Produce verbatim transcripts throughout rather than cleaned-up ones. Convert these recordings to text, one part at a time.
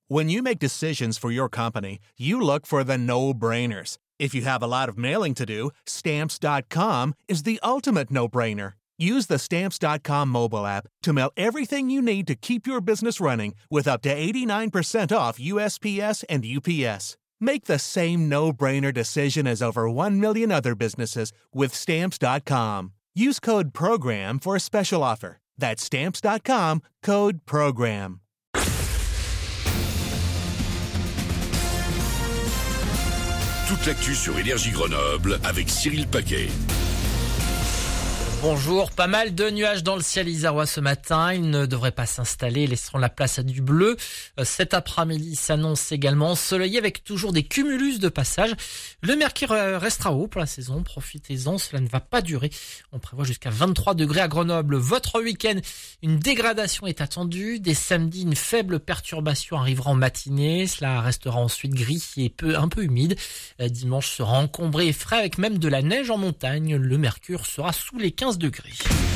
When you make decisions for your company, you look for the no-brainers. If you have a lot of mailing to do, Stamps dot com is the ultimate no-brainer. Use the Stamps dot com mobile app to mail everything you need to keep your business running with up to eighty-nine percent off U S P S and U P S. Make the same no-brainer decision as over one million other businesses with Stamps dot com. Use code PROGRAM for a special offer. That's Stamps dot com, code PROGRAM. Toute l'actu sur Énergie Grenoble avec Cyril Paquet. Bonjour, pas mal de nuages dans le ciel isérois ce matin. Ils ne devraient pas s'installer, laisseront la place à du bleu. Cet après-midi s'annonce également ensoleillé avec toujours des cumulus de passage. Le mercure restera haut pour la saison, profitez-en, cela ne va pas durer. On prévoit jusqu'à vingt-trois degrés à Grenoble. Votre week-end, une dégradation est attendue. Dès samedi, une faible perturbation arrivera en matinée. Cela restera ensuite gris et peu, un peu humide. Dimanche sera encombré et frais avec même de la neige en montagne. Le mercure sera sous les quinze degrés.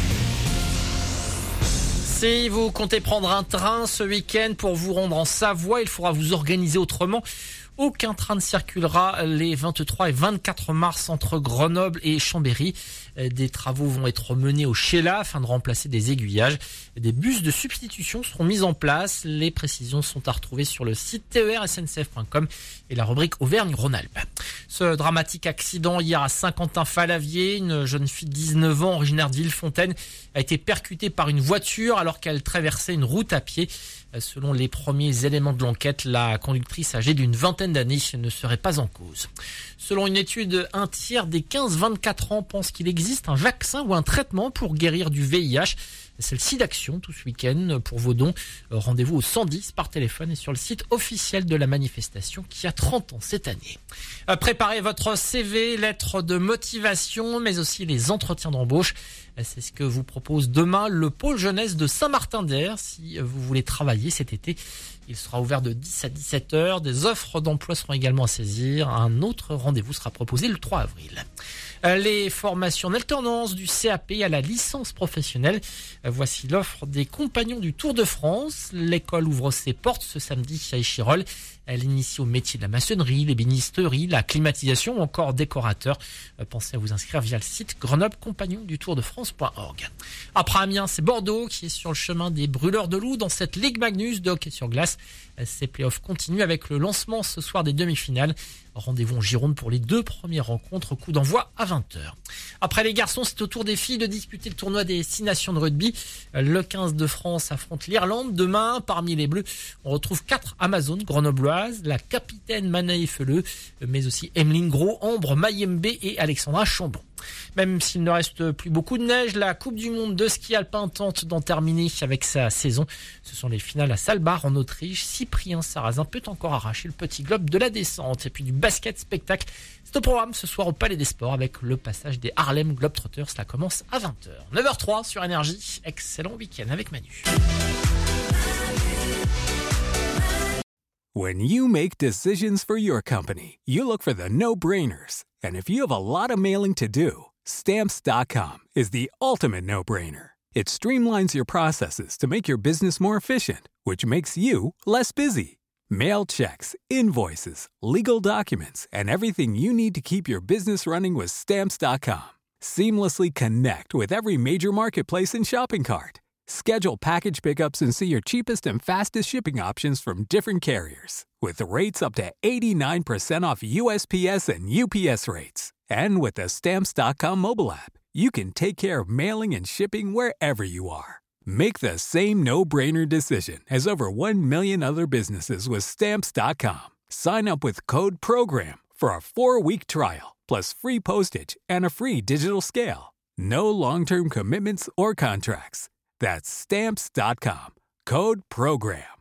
Si vous comptez prendre un train ce week-end pour vous rendre en Savoie, il faudra vous organiser autrement. Aucun train ne circulera les vingt-trois et vingt-quatre mars entre Grenoble et Chambéry. Des travaux vont être menés au Sheila afin de remplacer des aiguillages. Des bus de substitution seront mis en place. Les précisions sont à retrouver sur le site T E R S N C F point com et la rubrique Auvergne-Rhône-Alpes. Ce dramatique accident hier à Saint-Quentin-Falavier, une jeune fille de dix-neuf ans originaire d'Île-Fontaine a été percutée par une voiture alors qu'elle traversait une route à pied. Selon les premiers éléments de l'enquête, la conductrice âgée d'une vingtaine d'années ne serait pas en cause. Selon une étude, un tiers des quinze vingt-quatre ans pensent qu'il existe un vaccin ou un traitement pour guérir du V I H. C'est le site d'action tout ce week-end. Pour vos dons, rendez-vous au cent dix par téléphone et sur le site officiel de la manifestation qui a trente ans cette année. Préparez votre C V, lettre de motivation, mais aussi les entretiens d'embauche. C'est ce que vous propose demain le pôle jeunesse de Saint-Martin-d'Air. Si vous voulez travailler cet été, il sera ouvert de dix à dix-sept heures. Des offres d'emploi seront également à saisir. Un autre rendez-vous sera proposé le trois avril. Les formations en alternance du C A P à la licence professionnelle. Voici l'offre des compagnons du Tour de France. L'école ouvre ses portes ce samedi à Échirolles. Elle initie au métier de la maçonnerie, l'ébénisterie, la climatisation ou encore décorateur. Pensez à vous inscrire via le site grenoble compagnon du tour de france point org. Après Amiens, c'est Bordeaux qui est sur le chemin des brûleurs de loups dans cette Ligue Magnus de hockey sur glace. Ces playoffs continuent avec le lancement ce soir des demi-finales. Rendez-vous en Gironde pour les deux premières rencontres, coup d'envoi à vingt heures. Après les garçons, c'est au tour des filles de disputer le tournoi des six nations de rugby. Le quinze de France affronte l'Irlande. Demain, parmi les Bleus, on retrouve quatre Amazones grenobloises, la capitaine Manaï Feleux, mais aussi Emeline Gros, Ambre Mayembe et Alexandra Chambon. Même s'il ne reste plus beaucoup de neige, la Coupe du Monde de ski alpin tente d'en terminer avec sa saison. Ce sont les finales à Saalbach en Autriche. Cyprien Sarrazin peut encore arracher le petit globe de la descente. Et puis du basket spectacle. C'est au programme ce soir au Palais des Sports avec le passage des Harlem Globetrotters. Cela commence à vingt heures. neuf heures trois sur Énergie. Excellent week-end avec Manu. When you make decisions for your company, you look for the no-brainers. And if you have a lot of mailing to do, Stamps dot com is the ultimate no-brainer. It streamlines your processes to make your business more efficient, which makes you less busy. Mail checks, invoices, legal documents, and everything you need to keep your business running with Stamps dot com. Seamlessly connect with every major marketplace and shopping cart. Schedule package pickups and see your cheapest and fastest shipping options from different carriers. With rates up to eighty-nine percent off U S P S and U P S rates. And with the Stamps dot com mobile app, you can take care of mailing and shipping wherever you are. Make the same no-brainer decision as over one million other businesses with Stamps dot com. Sign up with code PROGRAM for a four-week trial, plus free postage and a free digital scale. No long-term commitments or contracts. That's Stamps dot com. Code PROGRAM.